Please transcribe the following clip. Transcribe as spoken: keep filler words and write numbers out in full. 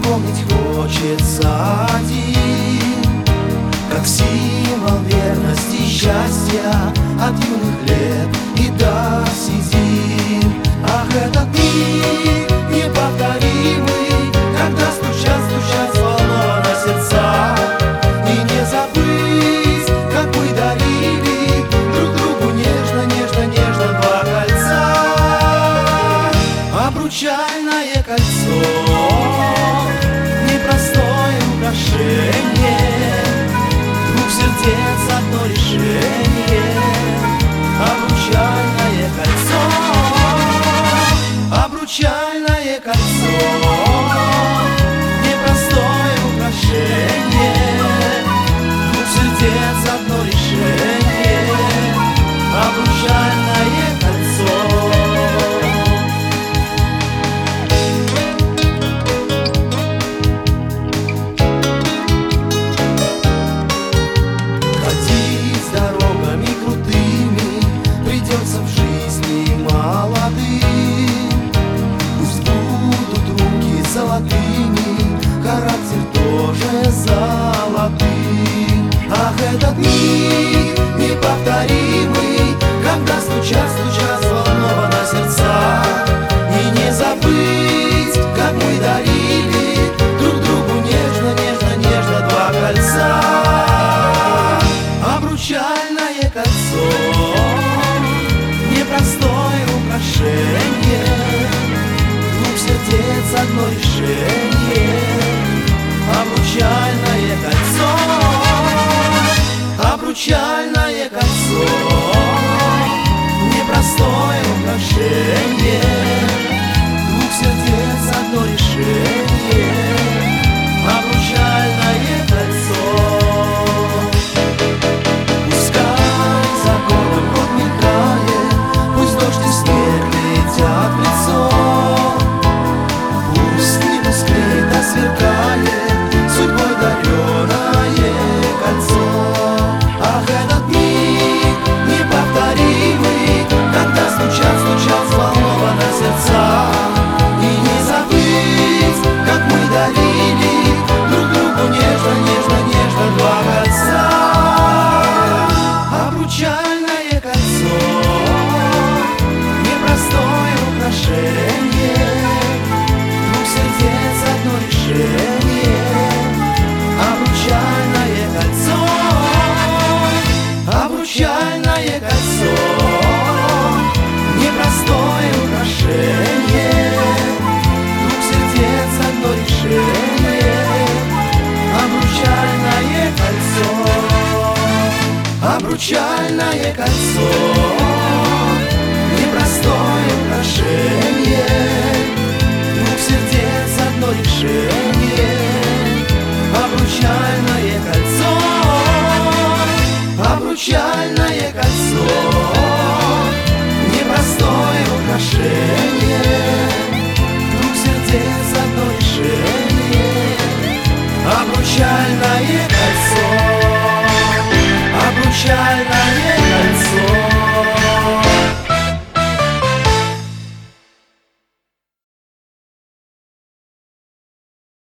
вспомнить хочется один, как символ верности и счастья от юных лет и до седин. Ах, этот миг неповторимый, когда стучат, стучат взволнованно сердца, и не забыть, как мы дарили друг другу нежно, нежно, нежно два кольца. Обручальное кольцо, непростое украшение, двух сердец одно решение. Обручальное кольцо, обручальное кольцо, непростое украшение, двух сердец одно решение. Обручальное кольцо. В жизни молодым пусть будут руки золотыми, характер тоже золотым. Ах, этот миг неповторимый, когда стучат, стучат взволнованно сердца, и не забыть, как мы дарили друг другу нежно, нежно, нежно два кольца. Обручальное кольцо, непростое украшение, двух сердец одно решение. Обручальное кольцо, обручальное кольцо, непростое украшение, двух сердец одно решение. Обручальное кольцо. Сверкает судьбой дареное кольцо. Ах, этот миг неповторимый, когда стучат, стучат взволнованно сердца, и не забыть, как мы дарили друг другу нежно, нежно, нежно два кольца. Обручальное кольцо, непростое украшение, двух сердец одно решение. Обручальное кольцо, обручальное кольцо, непростое украшение, двух сердец одно решение. Обручальное кольцо, обручальное кольцо.